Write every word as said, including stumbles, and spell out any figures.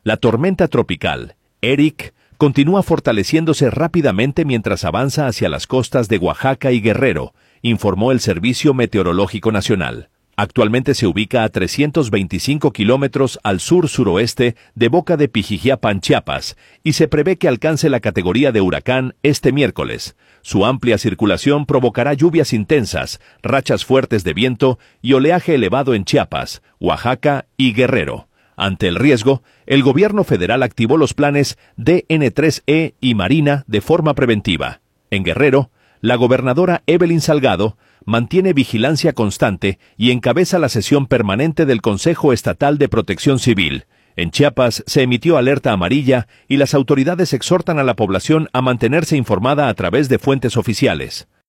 La tormenta tropical, Eric, continúa fortaleciéndose rápidamente mientras avanza hacia las costas de Oaxaca y Guerrero, informó el Servicio Meteorológico Nacional. Actualmente se ubica a trescientos veinticinco kilómetros al sur-suroeste de Boca de Pijijiapan, Chiapas, y se prevé que alcance la categoría de huracán este miércoles. Su amplia circulación provocará lluvias intensas, rachas fuertes de viento y oleaje elevado en Chiapas, Oaxaca y Guerrero. Ante el riesgo, el gobierno federal activó los planes D N tres E y Marina de forma preventiva. En Guerrero, la gobernadora Evelyn Salgado mantiene vigilancia constante y encabeza la sesión permanente del Consejo Estatal de Protección Civil. En Chiapas se emitió alerta amarilla y las autoridades exhortan a la población a mantenerse informada a través de fuentes oficiales.